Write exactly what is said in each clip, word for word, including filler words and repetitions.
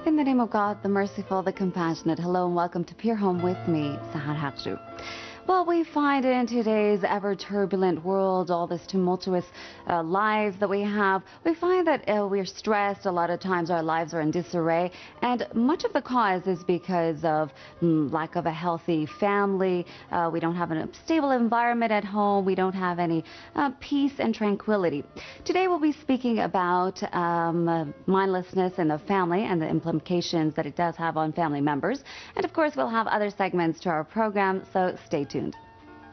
In the name of God, the merciful, the compassionate, hello and welcome to Pure Home with me, Sahar Haqju. Well, we find in today's ever-turbulent world, all this tumultuous uh, lives that we have, we find that uh, we're stressed. A lot of times our lives are in disarray, and much of the cause is because of mm, lack of a healthy family. Uh, we don't have a stable environment at home. We don't have any uh, peace and tranquility. Today we'll be speaking about um, uh, mindlessness in the family and the implications that it does have on family members. And of course, we'll have other segments to our program, so stay tuned. tuned.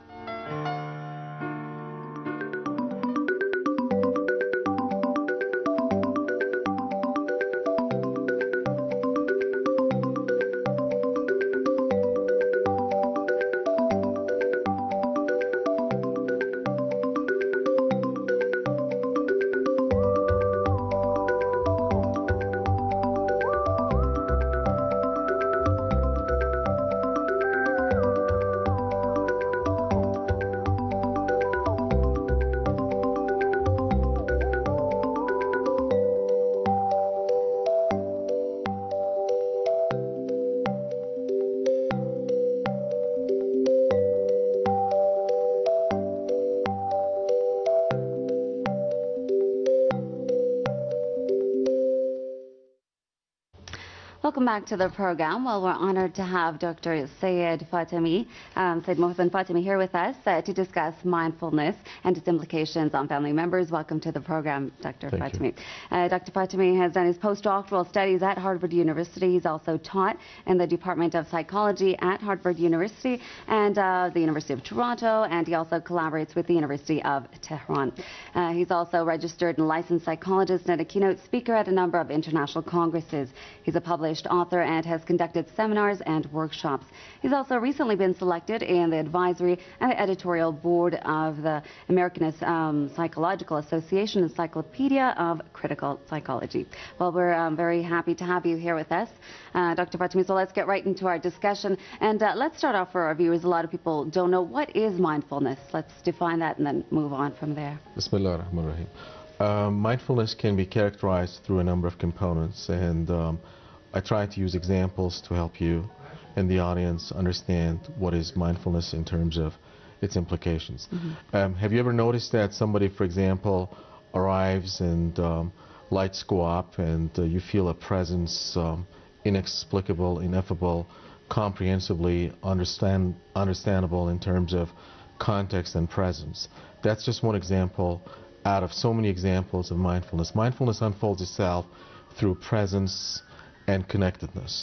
Welcome back to the program. Well, we're honored to have Doctor Syed Fatemi, um, Syed Mohsen Fatemi here with us uh, to discuss mindfulness and its implications on family members. Welcome to the program, Doctor Thank Fatemi. Uh, Doctor Fatemi has done his postdoctoral studies at Harvard University. He's also taught in the Department of Psychology at Harvard University and uh, the University of Toronto, and he also collaborates with the University of Tehran. Uh, he's also registered and licensed psychologist and a keynote speaker at a number of international congresses. He's a published author and has conducted seminars and workshops. He's also recently been selected in the advisory and the editorial board of the American um, Psychological Association Encyclopedia of Critical Psychology. Well, we're um, very happy to have you here with us, uh, Doctor Fatemi. So let's get right into our discussion. And uh, let's start off for our viewers. A lot of people don't know, what is mindfulness? Let's define that and then move on from there. Bismillah ar-Rahman ar-Rahim. Uh, mindfulness can be characterized through a number of components, and um, I try to use examples to help you and the audience understand what is mindfulness in terms of its implications. Mm-hmm. um, have you ever noticed that somebody, for example, arrives and um, lights go up and uh, you feel a presence, um, inexplicable, ineffable, comprehensively understand, understandable in terms of context and presence? That's just one example out of so many examples of mindfulness. Mindfulness unfolds itself through presence and connectedness.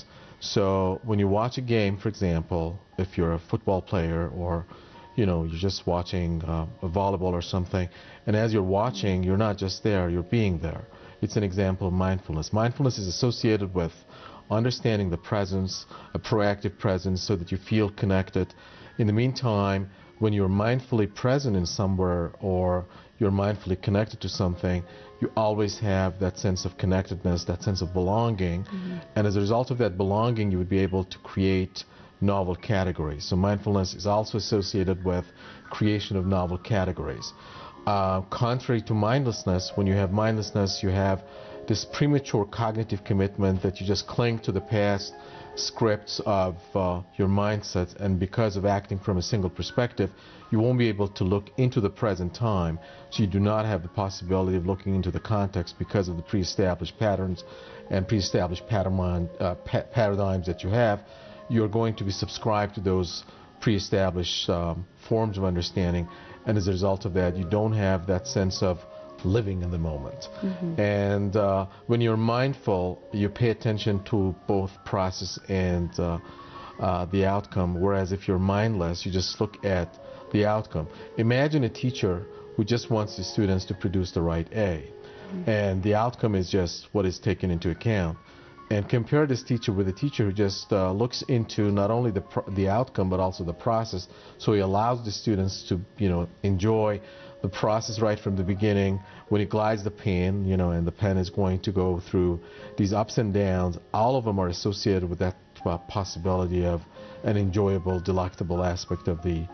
So when you watch a game, for example, if you're a football player or you know you're just watching uh, a volleyball or something, and as you're watching, you're not just there, you're being there. It's an example of mindfulness. Mindfulness is associated with understanding the presence, a proactive presence, so that you feel connected. In the meantime, when you're mindfully present in somewhere or you're mindfully connected to something, you always have that sense of connectedness, that sense of belonging. Mm-hmm. And as a result of that belonging, you would be able to create novel categories. So mindfulness is also associated with creation of novel categories. Uh, contrary to mindlessness, when you have mindlessness, you have this premature cognitive commitment that you just cling to the past scripts of uh, your mindset, and because of acting from a single perspective, you won't be able to look into the present time, so you do not have the possibility of looking into the context because of the pre-established patterns and pre-established pattern, uh, pa paradigms that you have. You're going to be subscribed to those pre-established um, forms of understanding, and as a result of that, you don't have that sense of living in the moment. Mm-hmm. And uh, when you're mindful, you pay attention to both process and uh, uh, the outcome, whereas if you're mindless, you just look at the outcome. Imagine a teacher who just wants the students to produce the right A, mm-hmm. and the outcome is just what is taken into account. And compare this teacher with a teacher who just uh, looks into not only the pr the outcome but also the process, so he allows the students to you know enjoy the process right from the beginning. When he glides the pen, you know, and the pen is going to go through these ups and downs, all of them are associated with that uh, possibility of an enjoyable, delectable aspect of the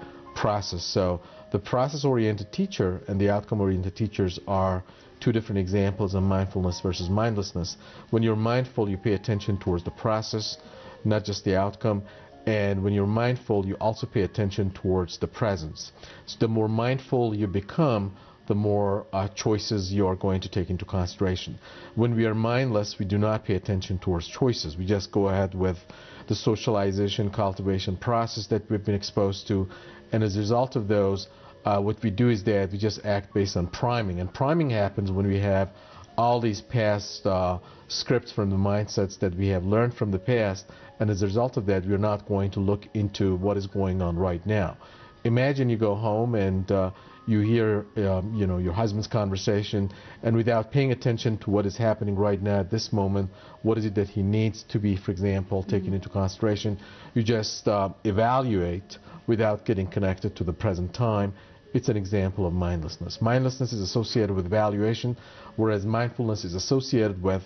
process. So the process-oriented teacher and the outcome-oriented teachers are two different examples of mindfulness versus mindlessness. When you're mindful, you pay attention towards the process, not just the outcome. And when you're mindful, you also pay attention towards the presence. So the more mindful you become, the more uh, choices you are going to take into consideration. When we are mindless, we do not pay attention towards choices. We just go ahead with the socialization, cultivation process that we've been exposed to. And as a result of those, uh, what we do is that we just act based on priming. And priming happens when we have all these past uh, scripts from the mindsets that we have learned from the past, and as a result of that, we're not going to look into what is going on right now. Imagine you go home and uh, you hear um, you know, your husband's conversation, and without paying attention to what is happening right now at this moment, what is it that he needs to be, for example, taken mm-hmm. into consideration, you just uh, evaluate without getting connected to the present time. It's an example of mindlessness. Mindlessness is associated with evaluation, whereas mindfulness is associated with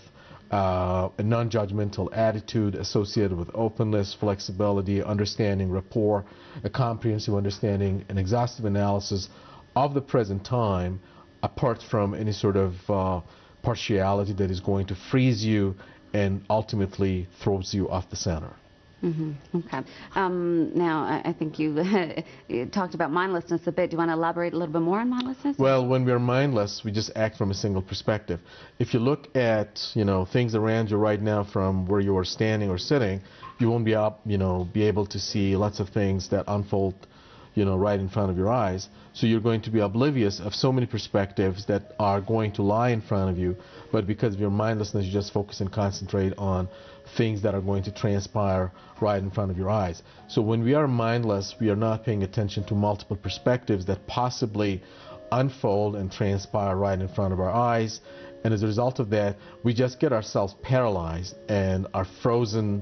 uh, a non-judgmental attitude, associated with openness, flexibility, understanding, rapport, a comprehensive understanding, an exhaustive analysis of the present time, apart from any sort of uh, partiality that is going to freeze you and ultimately throws you off the center. Mm-hmm. Okay. Um, now, I, I think you, you talked about mindlessness a bit. Do you want to elaborate a little bit more on mindlessness? Well, when we're mindless, we just act from a single perspective. If you look at, you know, things around you right now from where you are standing or sitting, you won't be up, you know, be able to see lots of things that unfold, you know, right in front of your eyes. So you're going to be oblivious of so many perspectives that are going to lie in front of you. But because of your mindlessness, you just focus and concentrate on things that are going to transpire right in front of your eyes. So when we are mindless, we are not paying attention to multiple perspectives that possibly unfold and transpire right in front of our eyes. And as a result of that, we just get ourselves paralyzed and are frozen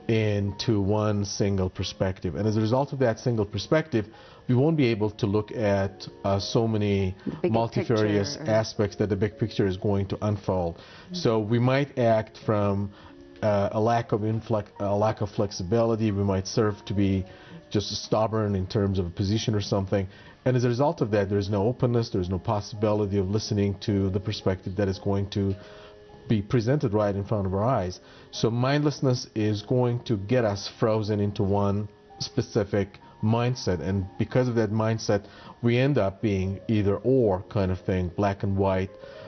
into one single perspective. And as a result of that single perspective, we won't be able to look at uh, so many multifarious picture, aspects that the big picture is going to unfold. Mm-hmm. So we might act from uh, a lack of inflex a lack of flexibility. We might serve to be just stubborn in terms of a position or something. And as a result of that, there is no openness, there is no possibility of listening to the perspective that is going to be presented right in front of our eyes. So mindlessness is going to get us frozen into one specific mindset, and because of that mindset, we end up being either or kind of thing, black and white.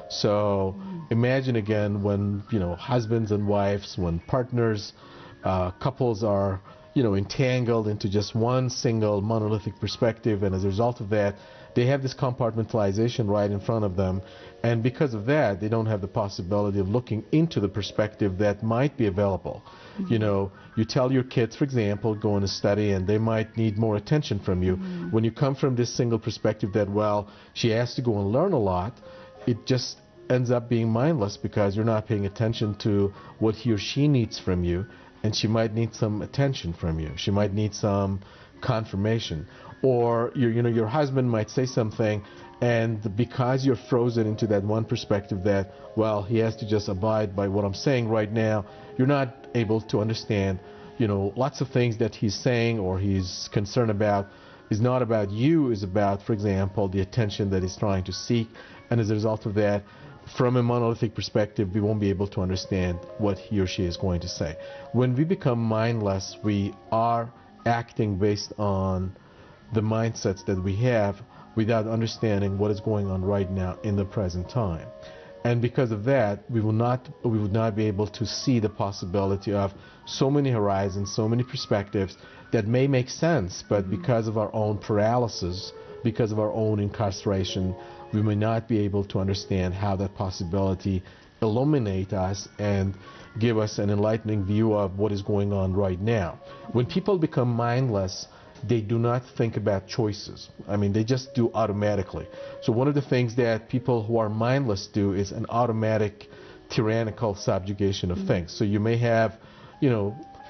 So mm. imagine again when, you know, husbands and wives, when partners, uh, couples are, you know, entangled into just one single monolithic perspective, and as a result of that, they have this compartmentalization right in front of them, and because of that, they don't have the possibility of looking into the perspective that might be available. Mm-hmm. You know, you tell your kids, for example, go on a study, and they might need more attention from you. Mm-hmm. When you come from this single perspective that, well, she has to go and learn a lot, it just ends up being mindless because you're not paying attention to what he or she needs from you, and she might need some attention from you. She might need some confirmation. Or your, you know, your husband might say something, and because you're frozen into that one perspective that, well, he has to just abide by what I'm saying right now, you're not able to understand, you know, lots of things that he's saying or he's concerned about is not about you, is about, for example, the attention that he's trying to seek. And as a result of that, from a monolithic perspective, we won't be able to understand what he or she is going to say. When we become mindless, we are acting based on the mindsets that we have without understanding what is going on right now in the present time. And because of that, we will not we would not be able to see the possibility of so many horizons, so many perspectives that may make sense, but mm-hmm. because of our own paralysis, because of our own incarceration, we may not be able to understand how that possibility illuminate us and give us an enlightening view of what is going on right now. When people become mindless, they do not think about choices. I mean, they just do automatically. So one of the things that people who are mindless do is an automatic tyrannical subjugation of mm-hmm. things. So you may have, you know,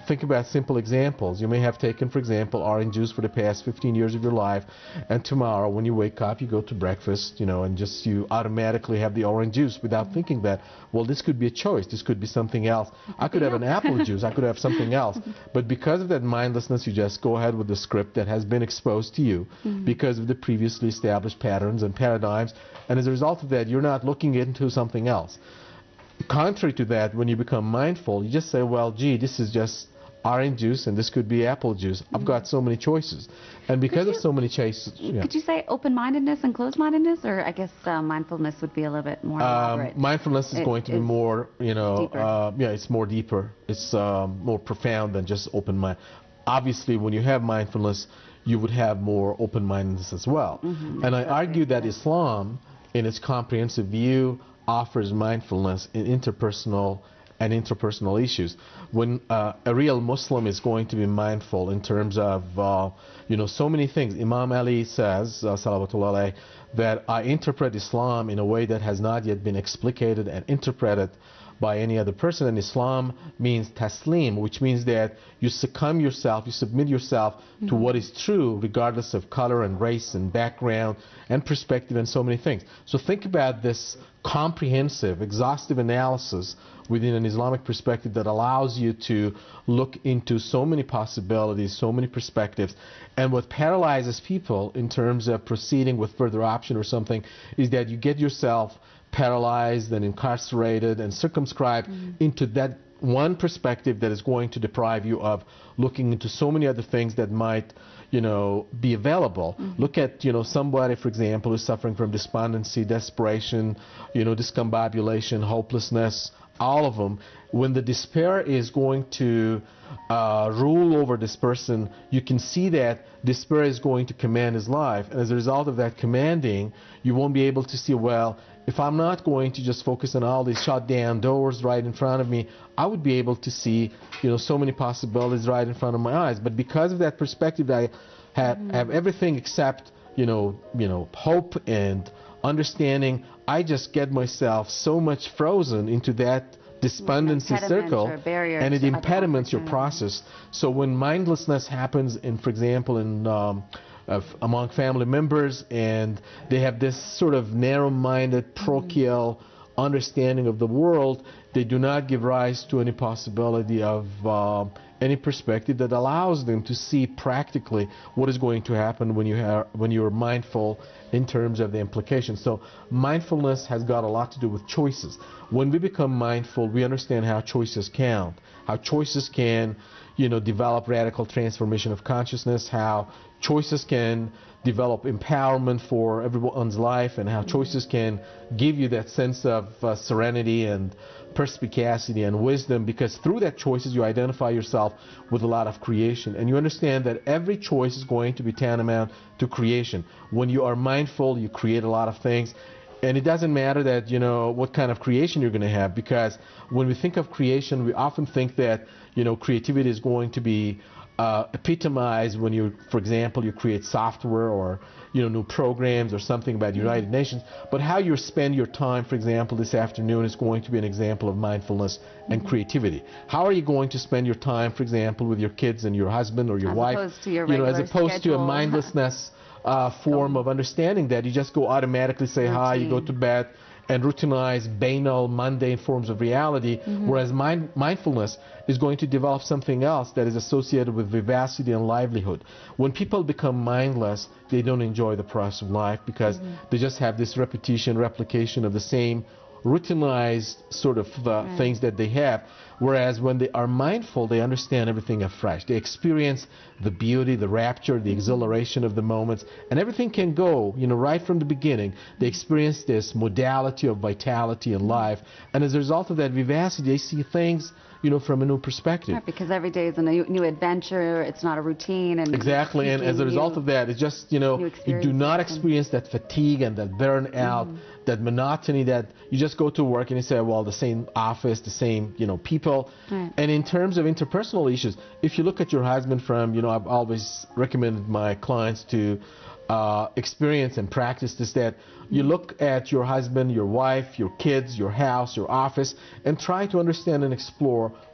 think about simple examples. You may have taken, for example, orange juice for the past fifteen years of your life, and tomorrow when you wake up, you go to breakfast, you know, and just you automatically have the orange juice without thinking that, well, this could be a choice, this could be something else. I could have an apple juice, I could have something else. But because of that mindlessness, you just go ahead with the script that has been exposed to you mm-hmm. because of the previously established patterns and paradigms, and as a result of that, you're not looking into something else. Contrary to that, when you become mindful, you just say, well, gee, this is just orange juice and this could be apple juice. Mm-hmm. I've got so many choices. And because you, of so many choices... Yeah. Could you say open-mindedness and closed-mindedness? Or I guess uh, mindfulness would be a little bit more elaborate. Um, mindfulness is it, going to be more, you know, uh, yeah, it's more deeper. It's um, more profound than just open mind. Obviously, when you have mindfulness, you would have more open-mindedness as well. Mm-hmm. And I argue that Islam, in its comprehensive view, offers mindfulness in interpersonal and interpersonal issues. When uh, a real Muslim is going to be mindful in terms of, uh, you know, so many things. Imam Ali says, uh, salawatullah alayh, that I interpret Islam in a way that has not yet been explicated and interpreted by any other person. And Islam means taslim, which means that you succumb yourself, you submit yourself mm-hmm. to what is true, regardless of color and race and background and perspective and so many things. So think about this comprehensive, exhaustive analysis within an Islamic perspective that allows you to look into so many possibilities, so many perspectives. And what paralyzes people in terms of proceeding with further option or something is that you get yourself paralyzed and incarcerated and circumscribed mm-hmm. into that one perspective that is going to deprive you of looking into so many other things that might, you know, be available. Mm-hmm. Look at, you know, somebody, for example, who's suffering from despondency, desperation, you know, discombobulation, hopelessness, all of them. When the despair is going to uh, rule over this person, you can see that despair is going to command his life. And as a result of that commanding, you won't be able to see, well, if I'm not going to just focus on all these shut down doors right in front of me, I would be able to see, you know, so many possibilities right in front of my eyes. But because of that perspective, I have, mm-hmm. have everything except, you know, you know, hope and understanding. I just get myself so much frozen into that despondency circle, and it impediments your process. So when mindlessness happens, in, for example, in um, uh, among family members, and they have this sort of narrow-minded, parochial mm-hmm. understanding of the world, they do not give rise to any possibility of uh, any perspective that allows them to see practically what is going to happen when you have when you're mindful in terms of the implications. So mindfulness has got a lot to do with choices. When we become mindful, we understand how choices count, how choices can, you know, develop radical transformation of consciousness, how choices can develop empowerment for everyone's life, and how choices can give you that sense of uh, serenity and perspicacity and wisdom, because through that choices you identify yourself with a lot of creation, and you understand that every choice is going to be tantamount to creation. When you are mindful, you create a lot of things, and it doesn't matter that, you know, what kind of creation you're going to have, because when we think of creation, we often think that, you know, creativity is going to be Uh, epitomized when you, for example, you create software or, you know, new programs or something about the United Nations. But how you spend your time, for example, this afternoon is going to be an example of mindfulness and mm-hmm. creativity. How are you going to spend your time, for example, with your kids and your husband or your as wife? Opposed to your you know, as opposed schedule. to a mindlessness uh, form of understanding that you just go automatically say Routine. hi, you go to bed, and routinize banal, mundane forms of reality, mm-hmm. whereas mind, mindfulness is going to develop something else that is associated with vivacity and livelihood. When people become mindless, they don't enjoy the process of life, because mm-hmm. they just have this repetition, replication of the same routinized sort of uh, right. things that they have. Whereas when they are mindful, they understand everything afresh. They experience the beauty, the rapture, the exhilaration of the moments, and everything can go, you know, right from the beginning. They experience this modality of vitality and life, and as a result of that vivacity, they see things, you know, from a new perspective. Right, because every day is a new, new adventure. It's not a routine. And exactly, and as a result of that, it's just, you know, you do not experience that fatigue and that burnout, mm. that monotony that you just go to work and you say, well, the same office, the same, you know, people. Right. And in terms of interpersonal issues, if you look at your husband from, you know, I've always recommended my clients to uh, experience and practice this, that you look at your husband, your wife, your kids, your house, your office, and try to understand and explore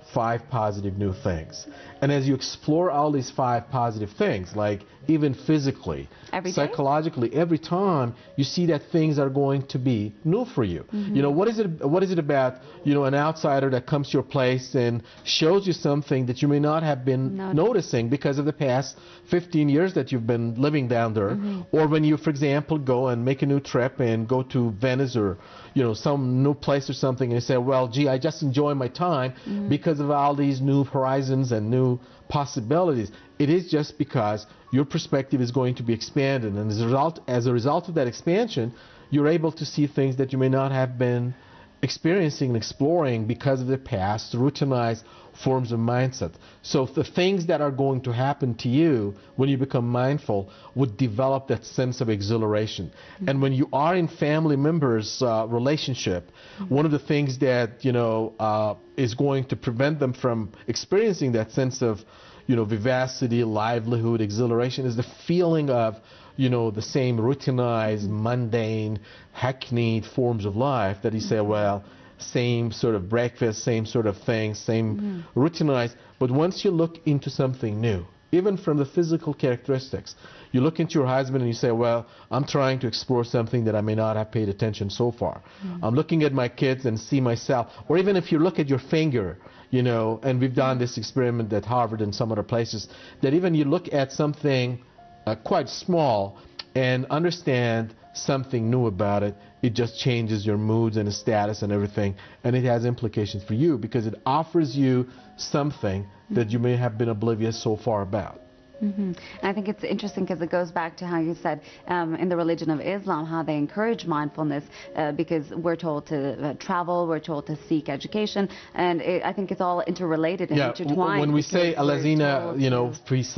five positive new things. And as you explore all these five positive things, like even physically, every psychologically, every time you see that things are going to be new for you. Mm-hmm. You know, what is it what is it about, you know, an outsider that comes to your place and shows you something that you may not have been Notice. noticing because of the past fifteen years that you've been living down there. Mm-hmm. Or when you, for example, go and make a new trip and go to Venice or, you know, some new place or something, and you say, well, gee, I just enjoy my time mm-hmm. because of all these new horizons and new possibilities. It is just because your perspective is going to be expanded, and as a result, as a result of that expansion, you're able to see things that you may not have been experiencing and exploring because of the past routinized forms of mindset. So the things that are going to happen to you when you become mindful would develop that sense of exhilaration. Mm-hmm. And when you are in family members' uh, relationship, mm-hmm. one of the things that, you know, uh, is going to prevent them from experiencing that sense of, you know, vivacity, livelihood, exhilaration is the feeling of, you know, the same routinized, mundane, hackneyed forms of life that you say, well, same sort of breakfast, same sort of things, same mm-hmm. routinized. But once you look into something new, even from the physical characteristics, you look into your husband and you say, well, I'm trying to explore something that I may not have paid attention so far. Mm-hmm. I'm looking at my kids and see myself. Or even if you look at your finger, you know, and we've done this experiment at Harvard and some other places, that even you look at something uh, quite small and understand something new about it, it just changes your moods and status and everything, and it has implications for you because it offers you something that you may have been oblivious so far about. Mm-hmm. I think it's interesting because it goes back to how you said um, in the religion of Islam, how they encourage mindfulness uh, because we're told to uh, travel, we're told to seek education, and it, I think it's all interrelated and yeah, intertwined. When we say Allazina, you know,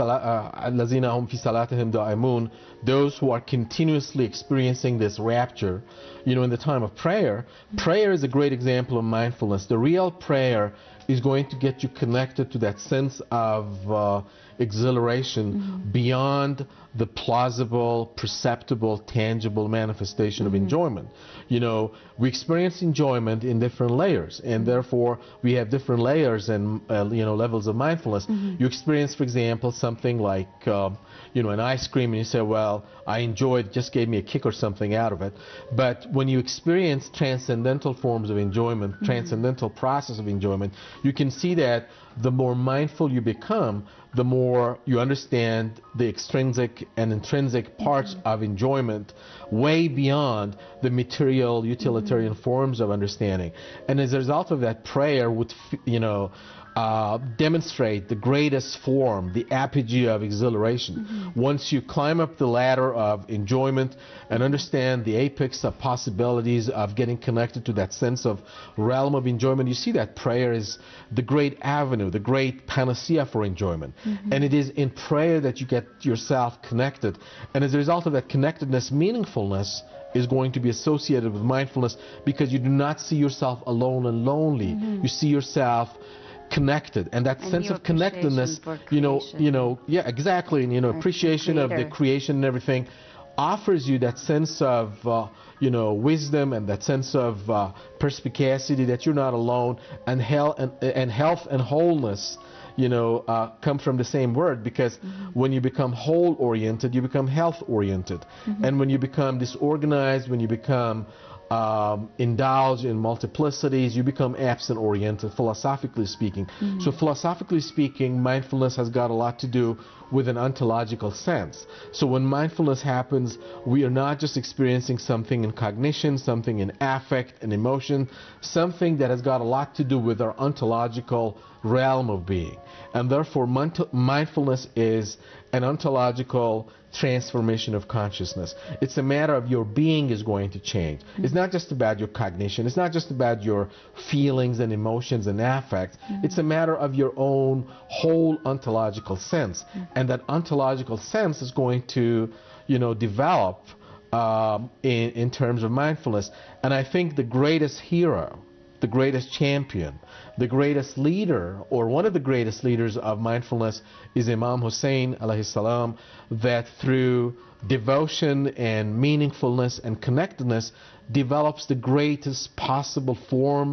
Allazina hum fi salatihim da'imun, those who are continuously experiencing this rapture, you know, in the time of prayer, mm-hmm. prayer is a great example of mindfulness. The real prayer is going to get you connected to that sense of uh, exhilaration mm-hmm. beyond the plausible, perceptible, tangible manifestation mm-hmm. of enjoyment. You know, we experience enjoyment in different layers, and mm-hmm. therefore we have different layers and uh, you know, levels of mindfulness. Mm-hmm. You experience, for example, something like um, you know, an ice cream, and you say, well, I enjoyed it, just gave me a kick or something out of it. But when you experience transcendental forms of enjoyment, mm-hmm. transcendental process of enjoyment, you can see that the more mindful you become, the more you understand the extrinsic and intrinsic parts mm-hmm. of enjoyment way beyond the material, utilitarian mm-hmm. forms of understanding. And as a result of that, prayer would, you know, Uh, demonstrate the greatest form, the apogee of exhilaration. Mm-hmm. Once you climb up the ladder of enjoyment and understand the apex of possibilities of getting connected to that sense of realm of enjoyment, you see that prayer is the great avenue, the great panacea for enjoyment. Mm-hmm. And it is in prayer that you get yourself connected. And as a result of that connectedness, meaningfulness is going to be associated with mindfulness because you do not see yourself alone and lonely. Mm-hmm. You see yourself connected, and that and sense of connectedness, you know, you know, yeah, exactly, and you know, appreciation of the creation and everything, offers you that sense of, uh, you know, wisdom and that sense of uh, perspicacity that you're not alone, and health and, and health and wholeness, you know, uh, come from the same word because mm-hmm. when you become whole-oriented, you become health-oriented, mm-hmm. and when you become disorganized, when you become Um, indulge in multiplicities, you become absent-oriented, philosophically speaking. Mm-hmm. So philosophically speaking, mindfulness has got a lot to do with an ontological sense. So when mindfulness happens, we are not just experiencing something in cognition, something in affect and emotion, something that has got a lot to do with our ontological realm of being. And therefore, mindfulness is an ontological transformation of consciousness. It's a matter of your being is going to change. Mm-hmm. It's not just about your cognition. It's not just about your feelings and emotions and affects. Mm-hmm. It's a matter of your own whole ontological sense. Mm-hmm. And that ontological sense is going to, you know, develop um, in, in terms of mindfulness. And I think the greatest hero, the greatest champion, the greatest leader, or one of the greatest leaders of mindfulness is Imam Hussein alayhi salam, that through devotion and meaningfulness and connectedness develops the greatest possible form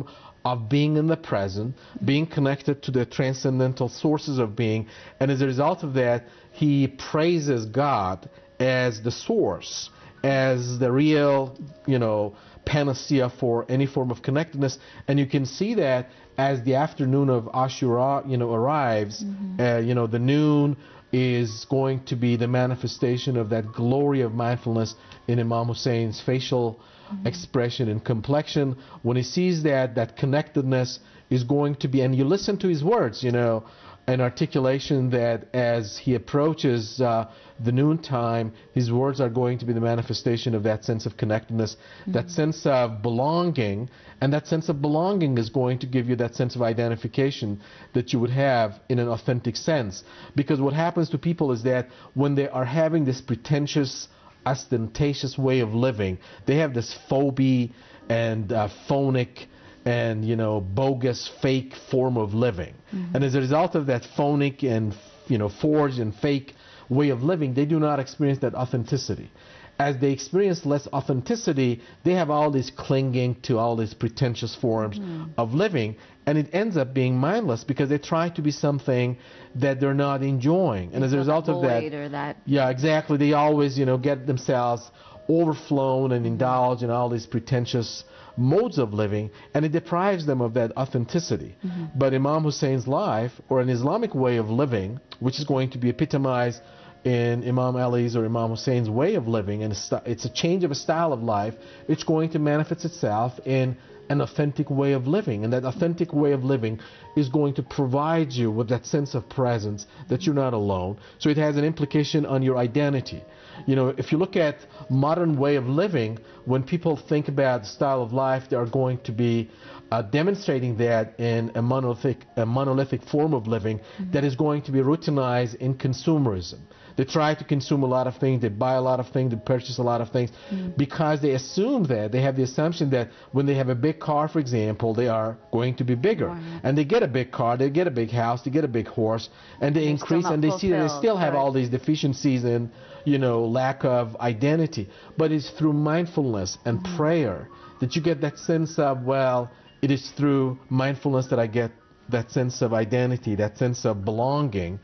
of being in the present, being connected to the transcendental sources of being, and as a result of that, he praises God as the source, as the real, you know, panacea for any form of connectedness. And you can see that as the afternoon of Ashura, you know, arrives, mm-hmm. uh, you know, the noon is going to be the manifestation of that glory of mindfulness in Imam Hussein's facial mm-hmm. expression and complexion. When he sees that, that connectedness is going to be, and you listen to his words, you know, an articulation that as he approaches uh, the noontime, his words are going to be the manifestation of that sense of connectedness, mm-hmm. that sense of belonging, and that sense of belonging is going to give you that sense of identification that you would have in an authentic sense. Because what happens to people is that when they are having this pretentious, ostentatious way of living, they have this phobia and uh, phonic and, you know, bogus, fake form of living. Mm-hmm. And as a result of that phonic and, you know, forged and fake way of living, they do not experience that authenticity. As they experience less authenticity, they have all this clinging to all these pretentious forms mm-hmm. of living, and it ends up being mindless because they try to be something that they're not enjoying. And as a result of that, or that, yeah, exactly, they always, you know, get themselves overflown and indulge in all these pretentious modes of living, and it deprives them of that authenticity. Mm-hmm. But Imam Hussein's life, or an Islamic way of living, which is going to be epitomized in Imam Ali's or Imam Hussein's way of living, and it's a change of a style of life, it's going to manifest itself in an authentic way of living. And that authentic way of living is going to provide you with that sense of presence that you're not alone. So it has an implication on your identity. You know, if you look at modern way of living, when people think about style of life, they are going to be uh, demonstrating that in a monolithic, a monolithic form of living mm-hmm. that is going to be routinized in consumerism. They try to consume a lot of things, they buy a lot of things, they purchase a lot of things mm-hmm. because they assume that, they have the assumption that when they have a big car, for example, they are going to be bigger. Wow. And they get a big car, they get a big house, they get a big horse, and they They're increase, and they see that they still have right. all these deficiencies and, you know, lack of identity. But it's through mindfulness and mm-hmm. prayer that you get that sense of, well, it is through mindfulness that I get that sense of identity, that sense of belonging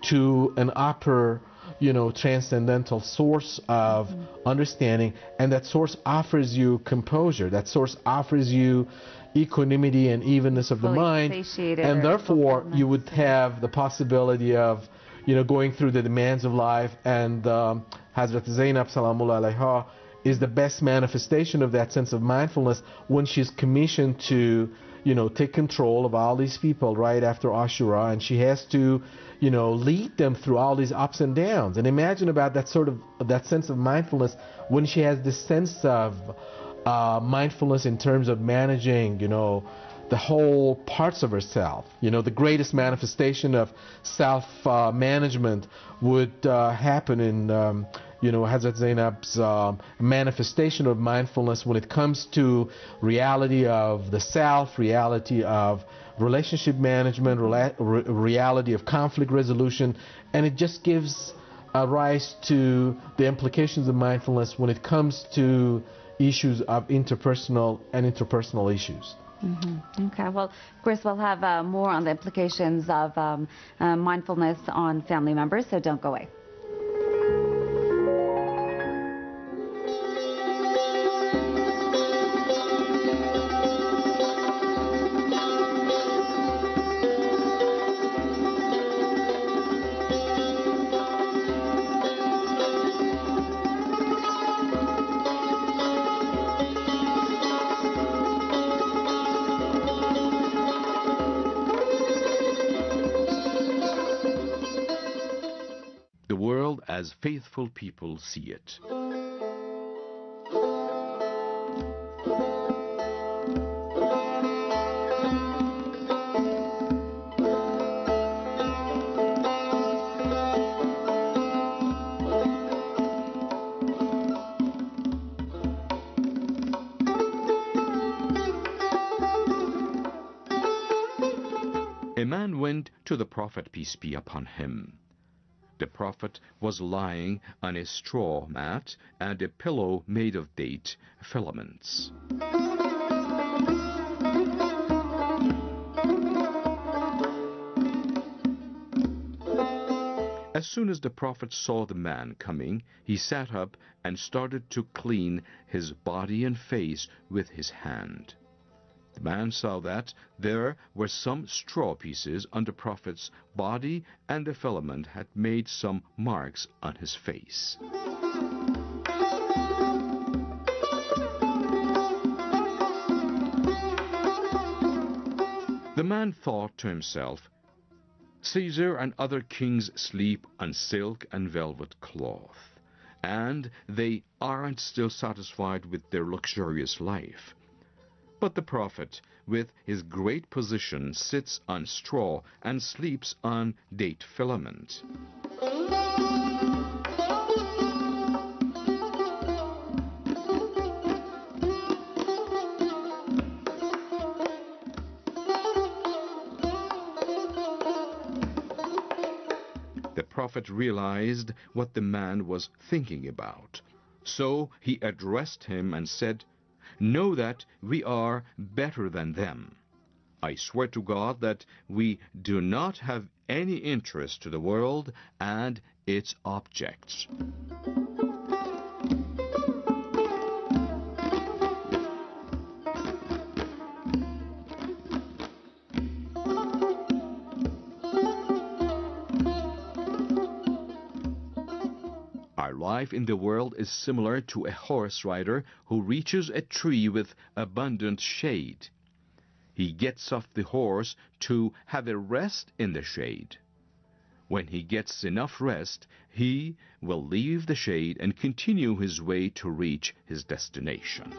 to an upper, you know, transcendental source of mm-hmm. understanding, and that source offers you composure, that source offers you equanimity and evenness of Fully the mind, and therefore you would have the possibility of, you know, going through the demands of life. And um, Hazrat Zainab Salamullah alayha is the best manifestation of that sense of mindfulness when she's commissioned to, you know, take control of all these people right after Ashura, and she has to, you know, lead them through all these ups and downs. And imagine about that sort of, that sense of mindfulness when she has this sense of uh, mindfulness in terms of managing, you know, the whole parts of herself. You know, the greatest manifestation of self-management uh, would uh, happen in, um, you know, Hazrat Zainab's um, manifestation of mindfulness when it comes to reality of the self, reality of relationship management, rela re reality of conflict resolution, and it just gives a rise to the implications of mindfulness when it comes to issues of interpersonal and interpersonal issues. Mm-hmm. Okay, well, of course, we'll have uh, more on the implications of um, uh, mindfulness on family members, so don't go away. As faithful people see it. A man went to the Prophet, peace be upon him. The Prophet was lying on a straw mat and a pillow made of date filaments. As soon as the prophet saw the man coming, he sat up and started to clean his body and face with his hand. The man saw that there were some straw pieces on the prophet's body, and the filament had made some marks on his face. The man thought to himself, "Caesar and other kings sleep on silk and velvet cloth, and they aren't still satisfied with their luxurious life. But the prophet, with his great position, sits on straw and sleeps on date filament." The prophet realized what the man was thinking about. So he addressed him and said, "Know that we are better than them. I swear to God that we do not have any interest to the world and its objects." Our life in the world is similar to a horse rider who reaches a tree with abundant shade. He gets off the horse to have a rest in the shade. When he gets enough rest, he will leave the shade and continue his way to reach his destination.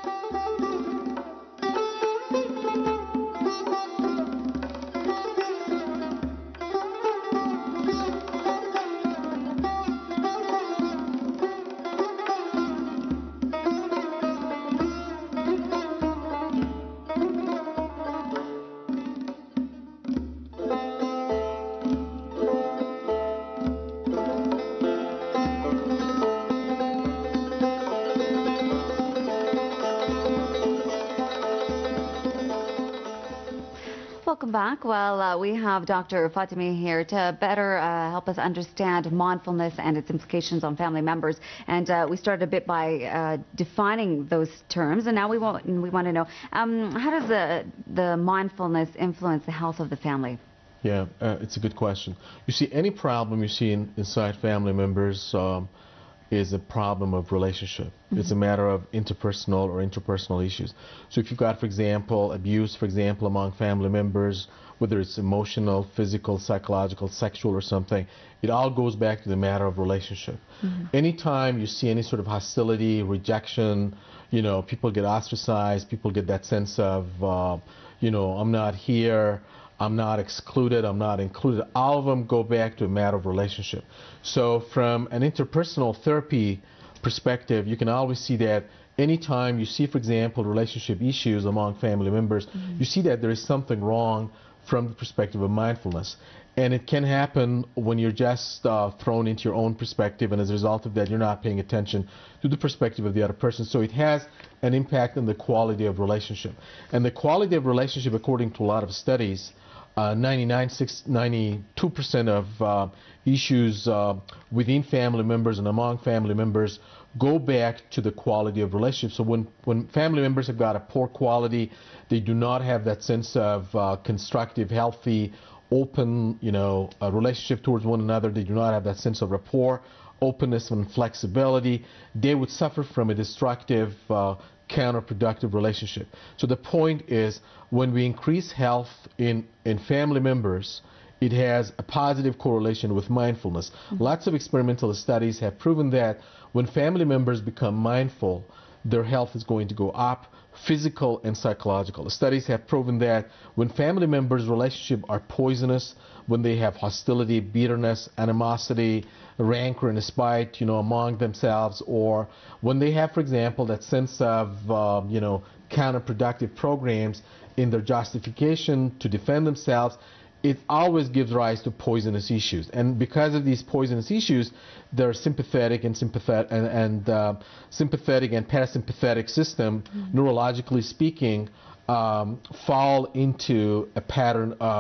Welcome back. Well, uh, we have Doctor Fatemi here to better uh, help us understand mindfulness and its implications on family members. And uh, we started a bit by uh, defining those terms, and now we want we want to know um, how does the the mindfulness influence the health of the family? Yeah, uh, it's a good question. You see, any problem you see in, inside family members um, is a problem of relationship. Mm-hmm. It's a matter of interpersonal or interpersonal issues. So if you've got, for example, abuse, for example, among family members, whether it's emotional, physical, psychological, sexual or something, it all goes back to the matter of relationship. Mm-hmm. Anytime you see any sort of hostility, rejection, you know, people get ostracized, people get that sense of, uh, you know, I'm not here, I'm not excluded, I'm not included. All of them go back to a matter of relationship. So from an interpersonal therapy perspective, you can always see that anytime you see, for example, relationship issues among family members, mm-hmm. you see that there is something wrong from the perspective of mindfulness. And it can happen when you're just uh, thrown into your own perspective, and as a result of that, you're not paying attention to the perspective of the other person. So it has an impact on the quality of relationship. And the quality of relationship, according to a lot of studies, Uh, ninety-nine, ninety-two percent of uh, issues uh, within family members and among family members go back to the quality of relationship. So when, when family members have got a poor quality, they do not have that sense of uh, constructive, healthy, open, you know, uh, relationship towards one another. They do not have that sense of rapport, openness, and flexibility. They would suffer from a destructive, uh, counterproductive relationship. So the point is, when we increase health in, in family members, it has a positive correlation with mindfulness. Mm-hmm. Lots of experimental studies have proven that when family members become mindful, their health is going to go up, physical and psychological. The studies have proven that when family members' relationships are poisonous, when they have hostility, bitterness, animosity, rancor and spite, you know, among themselves, or when they have, for example, that sense of, uh, you know, counterproductive programs in their justification to defend themselves, it always gives rise to poisonous issues. And because of these poisonous issues, their sympathetic and sympathetic and, and uh, sympathetic and parasympathetic system, mm-hmm. neurologically speaking, um, fall into a pattern of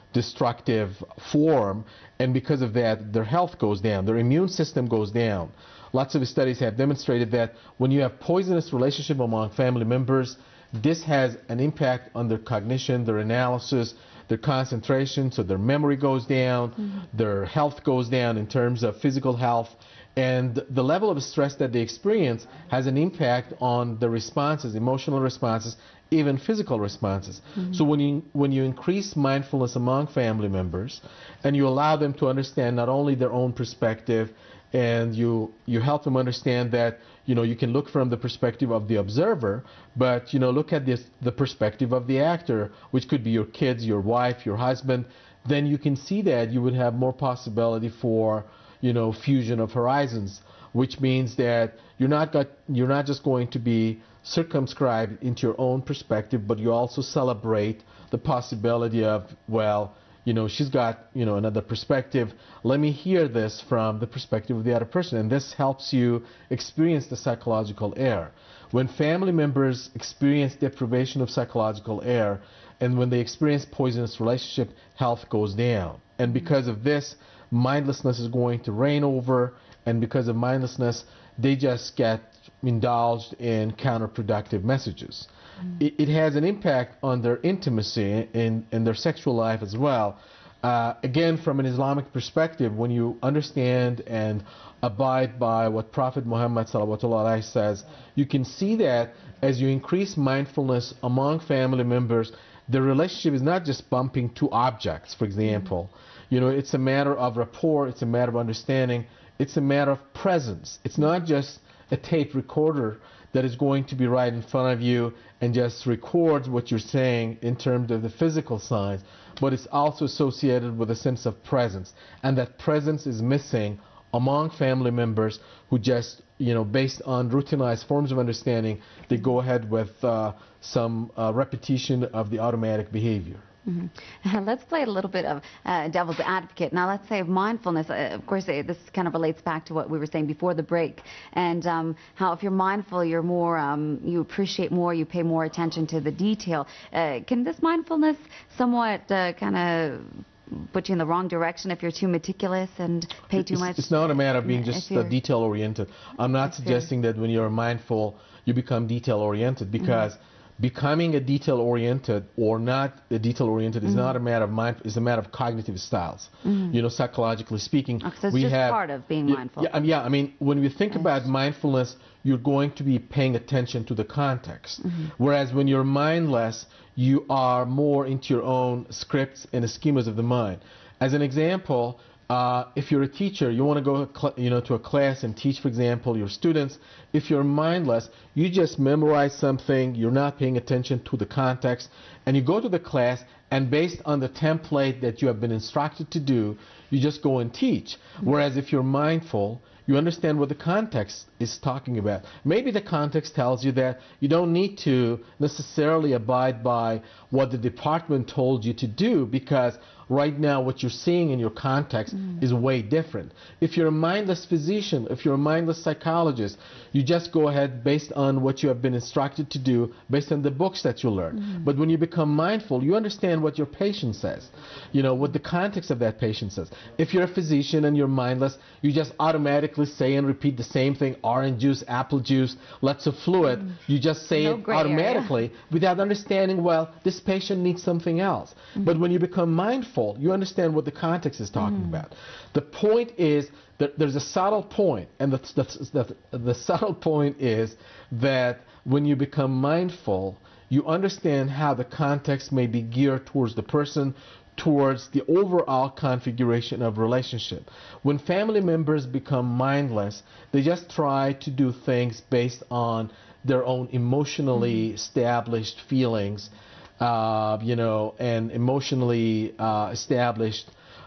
destructive form, and because of that, their health goes down, their immune system goes down. Lots of studies have demonstrated that when you have poisonous relationship among family members, this has an impact on their cognition, their analysis, their concentration, so their memory goes down, mm-hmm. their health goes down in terms of physical health, and the level of stress that they experience has an impact on the responses, emotional responses, even physical responses. Mm-hmm. So when you when you increase mindfulness among family members and you allow them to understand not only their own perspective, and you you help them understand that, you know, you can look from the perspective of the observer, but, you know, look at this the perspective of the actor, which could be your kids, your wife, your husband, then you can see that you would have more possibility for, you know, fusion of horizons, which means that you're not got you're not just going to be circumscribed into your own perspective, but you also celebrate the possibility of, well, you know, she's got, you know, another perspective. Let me hear this from the perspective of the other person. And this helps you experience the psychological air. When family members experience deprivation of psychological air, and when they experience poisonous relationship, health goes down. And because of this, mindlessness is going to reign over. And because of mindlessness, they just get indulged in counterproductive messages. Mm. It, it has an impact on their intimacy in, in their sexual life as well. Uh, again, from an Islamic perspective, when you understand and abide by what Prophet Muhammad sallallahu alaihi wasallam says, you can see that as you increase mindfulness among family members, the relationship is not just bumping two objects, for example. Mm. You know, it's a matter of rapport, it's a matter of understanding, it's a matter of presence. It's not just a tape recorder that is going to be right in front of you and just records what you're saying in terms of the physical signs, but it's also associated with a sense of presence. And that presence is missing among family members who just, you know, based on routinized forms of understanding, they go ahead with uh, some uh, repetition of the automatic behavior. Mm-hmm. Let's play a little bit of uh, devil's advocate. Now, let's say mindfulness. Uh, of course, uh, this kind of relates back to what we were saying before the break, and um, how if you're mindful, you're more, um, you appreciate more, you pay more attention to the detail. Uh, can this mindfulness somewhat uh, kind of put you in the wrong direction if you're too meticulous and pay too it's, much? It's not a matter of being just uh, detail-oriented. I'm not suggesting that when you're mindful, you become detail-oriented, because mm-hmm. becoming a detail-oriented or not a detail-oriented mm-hmm. is not a matter of mind. It's a matter of cognitive styles. Mm-hmm. You know, psychologically speaking, oh, so it's we just have part of being mindful. Yeah, yeah. I mean, when we think about mindfulness, you're going to be paying attention to the context. Mm-hmm. Whereas when you're mindless, you are more into your own scripts and schemas of the mind. As an example, Uh, if you're a teacher, you want to go you know, to a class and teach, for example, your students. If you're mindless, you just memorize something, you're not paying attention to the context, and you go to the class, and based on the template that you have been instructed to do, you just go and teach. Whereas if you're mindful, you understand what the context is talking about. Maybe the context tells you that you don't need to necessarily abide by what the department told you to do, because right now what you're seeing in your context mm. is way different. If you're a mindless physician, if you're a mindless psychologist, you just go ahead based on what you have been instructed to do, based on the books that you learn. Mm. But when you become mindful, you understand what your patient says, you know, what the context of that patient says. If you're a physician and you're mindless, you just automatically say and repeat the same thing: orange juice, apple juice, lots of fluid. Mm. You just say no it automatically area. Without understanding, well, this patient needs something else. Mm. But when you become mindful, you understand what the context is talking mm. about. The point is that there's a subtle point, and the, the, the, the subtle point is that when you become mindful, you understand how the context may be geared towards the person, towards the overall configuration of relationship. When family members become mindless, they just try to do things based on their own emotionally mm. established feelings, Uh, you know, and emotionally uh, established,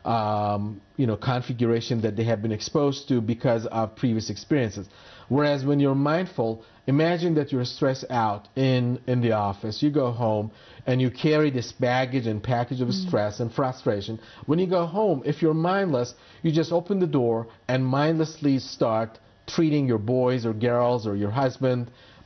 um, you know, configuration that they have been exposed to because of previous experiences. Whereas when you're mindful, imagine that you're stressed out in, in the office. You go home and you carry this baggage and package of mm-hmm. stress and frustration. When you go home, if you're mindless, you just open the door and mindlessly start treating your boys or girls or your husband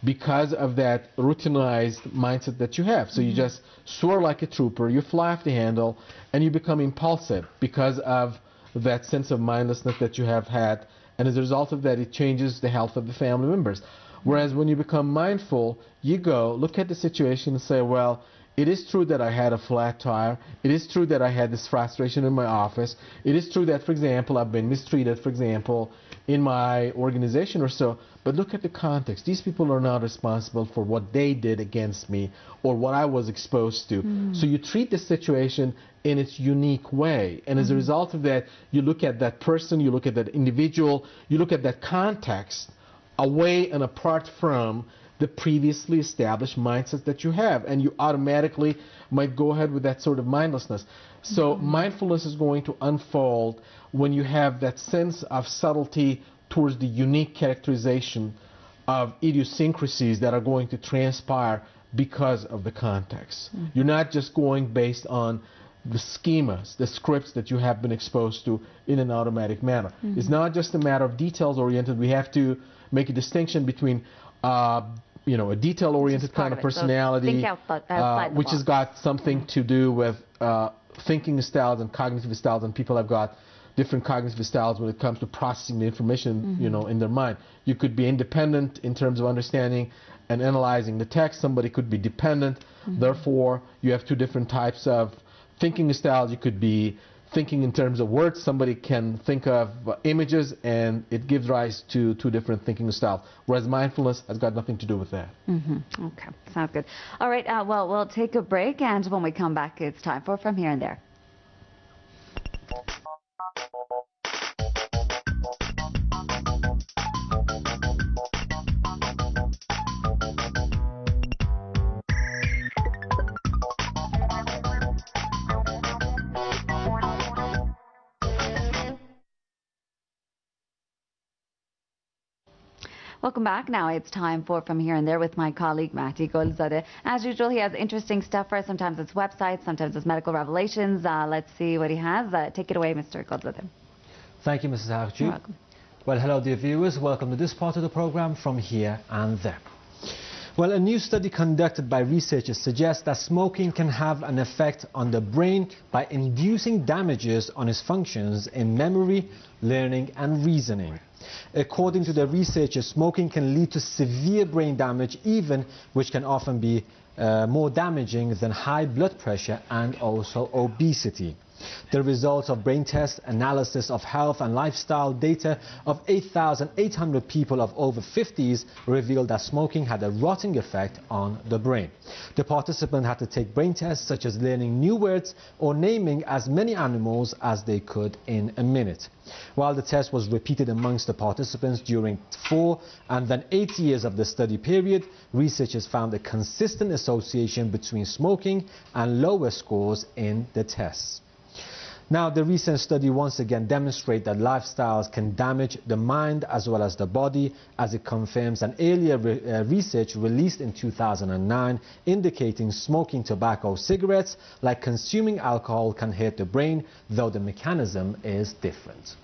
because of that routinized mindset that you have. So mm-hmm. you just soar like a trooper, you fly off the handle, and you become impulsive because of that sense of mindlessness that you have had. And as a result of that, it changes the health of the family members. Whereas when you become mindful, you go, look at the situation and say, well, it is true that I had a flat tire. It is true that I had this frustration in my office. It is true that, for example, I've been mistreated, for example, in my organization or so. But look at the context. These people are not responsible for what they did against me or what I was exposed to. Mm. So you treat the situation in its unique way. And as mm-hmm. a result of that, you look at that person, you look at that individual, you look at that context away and apart from the previously established mindset that you have, and you automatically might go ahead with that sort of mindlessness. So mm-hmm. mindfulness is going to unfold when you have that sense of subtlety towards the unique characterization of idiosyncrasies that are going to transpire because of the context. Mm-hmm. You're not just going based on the schemas, the scripts that you have been exposed to in an automatic manner. Mm-hmm. It's not just a matter of details oriented. We have to make a distinction between uh, you know, a detail-oriented kind of, of personality, so outside, outside uh, which has got something mm-hmm. to do with uh, thinking styles and cognitive styles, and people have got different cognitive styles when it comes to processing the information, mm-hmm. you know, in their mind. You could be independent in terms of understanding and analyzing the text. Somebody could be dependent. Mm-hmm. Therefore, you have two different types of thinking styles. You could be thinking in terms of words. Somebody can think of uh, images, and it gives rise to two different thinking styles, whereas mindfulness has got nothing to do with that. Mm-hmm. Okay, sounds good. All right, uh, well, we'll take a break, and when we come back, it's time for From Here and There. Welcome back. Now it's time for From Here and There with my colleague Mahdi Golzadeh. As usual, he has interesting stuff for us. Sometimes it's websites, sometimes it's medical revelations. Uh, let's see what he has. Uh, take it away, Mister Golzadeh. Thank you, Missus Harju. You're welcome. Well, hello, dear viewers. Welcome to this part of the program, From Here and There. Well, a new study conducted by researchers suggests that smoking can have an effect on the brain by inducing damages on its functions in memory, learning, and reasoning. According to the researchers, smoking can lead to severe brain damage, even which can often be uh, more damaging than high blood pressure and also obesity. The results of brain test analysis of health and lifestyle data of eight thousand eight hundred people of over fifties revealed that smoking had a rotting effect on the brain. The participants had to take brain tests such as learning new words or naming as many animals as they could in a minute. While the test was repeated amongst the participants during four and then eight years of the study period, researchers found a consistent association between smoking and lower scores in the tests. Now, the recent study once again demonstrates that lifestyles can damage the mind as well as the body, as it confirms an earlier re uh, research released in two thousand nine indicating smoking tobacco cigarettes, like consuming alcohol, can hurt the brain, though the mechanism is different.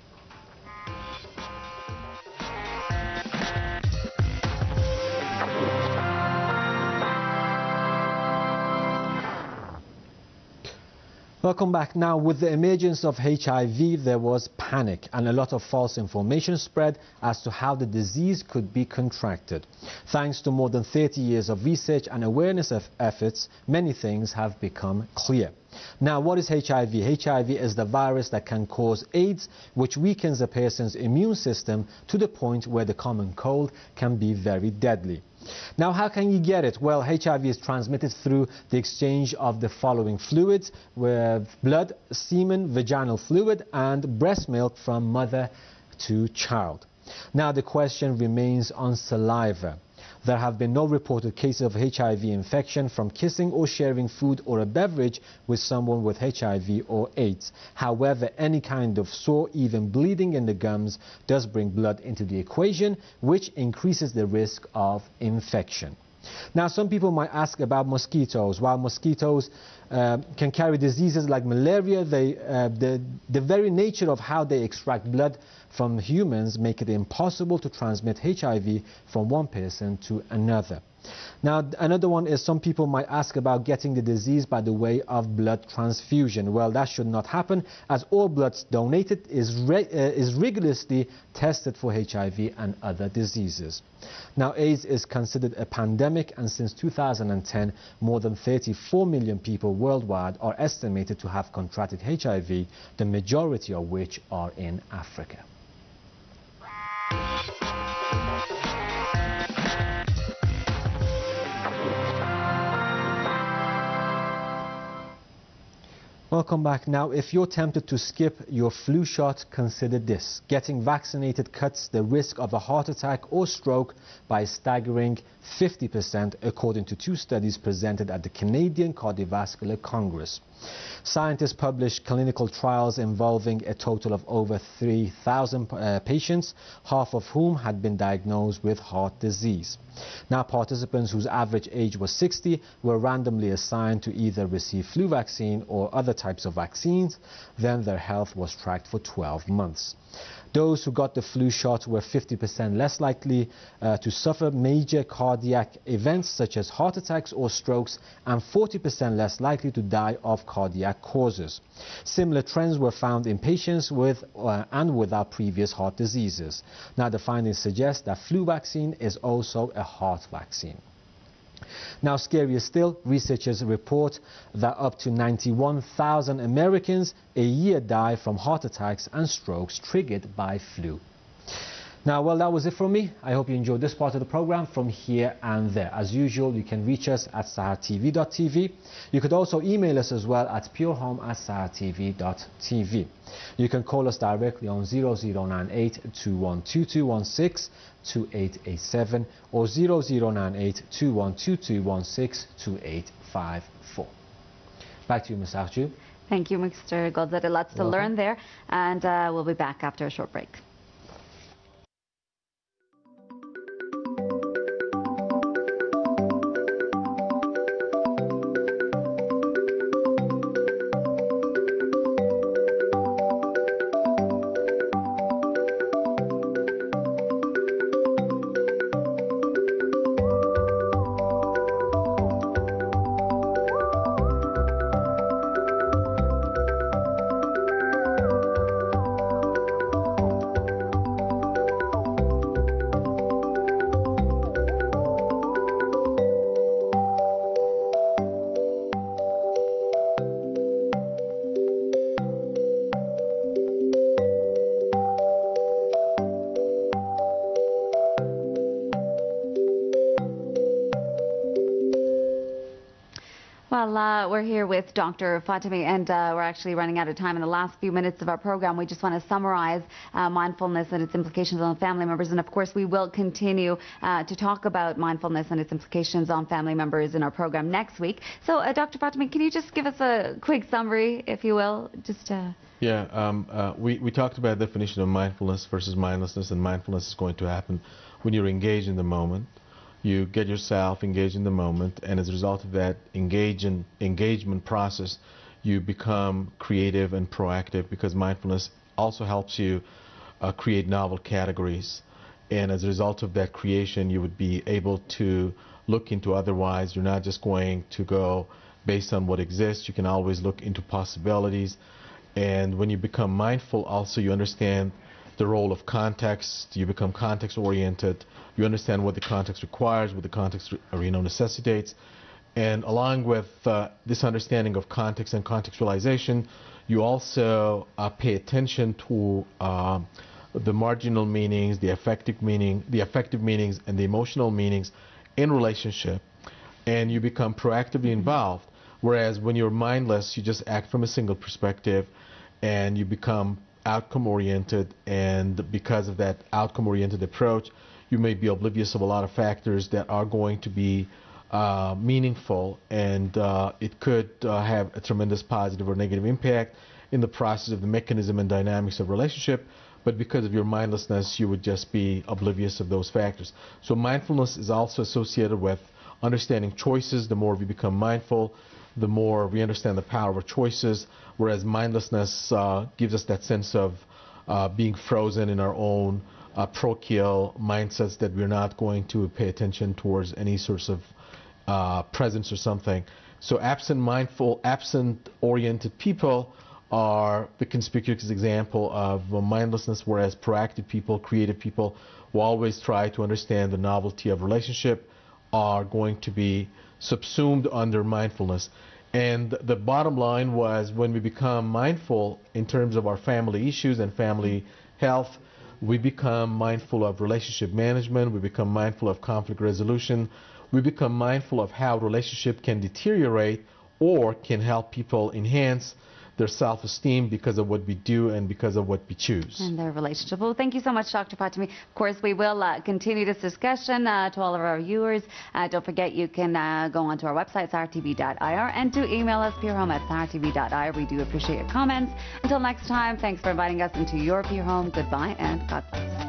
Welcome back. Now, with the emergence of H I V, there was panic and a lot of false information spread as to how the disease could be contracted. Thanks to more than thirty years of research and awareness of efforts, many things have become clear. Now, what is H I V? H I V is the virus that can cause AIDS, which weakens a person's immune system to the point where the common cold can be very deadly. Now, how can you get it? Well, H I V is transmitted through the exchange of the following fluids, with blood, semen, vaginal fluid, and breast milk from mother to child. Now, the question remains on saliva. There have been no reported cases of H I V infection from kissing or sharing food or a beverage with someone with H I V or AIDS. However, any kind of sore, even bleeding in the gums, does bring blood into the equation, which increases the risk of infection. Now, some people might ask about mosquitoes. While mosquitoes uh, can carry diseases like malaria, they, uh, the, the very nature of how they extract blood from humans make it impossible to transmit H I V from one person to another. Now, another one is some people might ask about getting the disease by the way of blood transfusion. Well, that should not happen, as all blood donated is, re uh, is rigorously tested for H I V and other diseases. Now, AIDS is considered a pandemic, and since two thousand ten, more than thirty-four million people worldwide are estimated to have contracted H I V, the majority of which are in Africa. Welcome back. Now, if you're tempted to skip your flu shot, consider this. Getting vaccinated cuts the risk of a heart attack or stroke by a staggering fifty percent, according to two studies presented at the Canadian Cardiovascular Congress. Scientists published clinical trials involving a total of over three thousand uh, patients, half of whom had been diagnosed with heart disease. Now, participants whose average age was sixty were randomly assigned to either receive flu vaccine or other types of vaccines. Then their health was tracked for twelve months. Those who got the flu shot were fifty percent less likely uh, to suffer major cardiac events such as heart attacks or strokes, and forty percent less likely to die of cardiac causes. Similar trends were found in patients with uh, and without previous heart diseases. Now, the findings suggest that flu vaccine is also a heart vaccine. Now, scarier still, researchers report that up to ninety-one thousand Americans a year die from heart attacks and strokes triggered by flu. Now, well, that was it from me. I hope you enjoyed this part of the program from here and there. As usual, you can reach us at sahar T V dot T V. You could also email us as well at purehome at sahar T V dot T V. You can call us directly on zero zero nine eight, two one two two one six, two eight eight seven or zero zero nine eight, two one two two one six, two eight five four. Back to you, Miz Arju. Thank you, Mister Goldzadeh. Lots to learn there, and uh, we'll be back after a short break. Well, uh, we're here with Doctor Fatemi, and uh, we're actually running out of time in the last few minutes of our program. We just want to summarize uh, mindfulness and its implications on family members. And of course, we will continue uh, to talk about mindfulness and its implications on family members in our program next week. So, uh, Doctor Fatemi, can you just give us a quick summary, if you will? Just uh... Yeah, um, uh, we, we talked about the definition of mindfulness versus mindlessness, and mindfulness is going to happen when you're engaged in the moment. You get yourself engaged in the moment, and as a result of that engage in, engagement process, you become creative and proactive, because mindfulness also helps you uh, create novel categories. And as a result of that creation, you would be able to look into otherwise. You're not just going to go based on what exists. You can always look into possibilities. And when you become mindful, also you understand the role of context. You become context-oriented. You understand what the context requires, what the context you know, necessitates. And along with uh, this understanding of context and contextualization, you also uh, pay attention to uh, the marginal meanings, the affective meaning, the affective meanings, and the emotional meanings in relationship, and you become proactively involved. Whereas when you're mindless, you just act from a single perspective, and you become outcome-oriented, and because of that outcome-oriented approach, you may be oblivious of a lot of factors that are going to be uh, meaningful, and uh, it could uh, have a tremendous positive or negative impact in the process of the mechanism and dynamics of relationship, but because of your mindlessness, you would just be oblivious of those factors. So mindfulness is also associated with understanding choices, the more we become mindful, the more we understand the power of our choices, whereas mindlessness uh, gives us that sense of uh, being frozen in our own uh, parochial mindsets, that we're not going to pay attention towards any sorts of uh, presence or something. So absent mindful, absent oriented people are the conspicuous example of mindlessness, whereas proactive people, creative people, who always try to understand the novelty of relationship, are going to be subsumed under mindfulness. And the bottom line was, when we become mindful in terms of our family issues and family health, we become mindful of relationship management, we become mindful of conflict resolution, we become mindful of how relationship can deteriorate or can help people enhance their self-esteem because of what we do and because of what we choose. And their relationship. Well, thank you so much, Doctor Fatemi. Of course, we will uh, continue this discussion uh, to all of our viewers. Uh, don't forget, you can uh, go onto our website, S A R T V dot I R, and to email us, P R Home at S A R T V dot I R. We do appreciate your comments. Until next time, thanks for inviting us into your P R Home. Goodbye and God bless.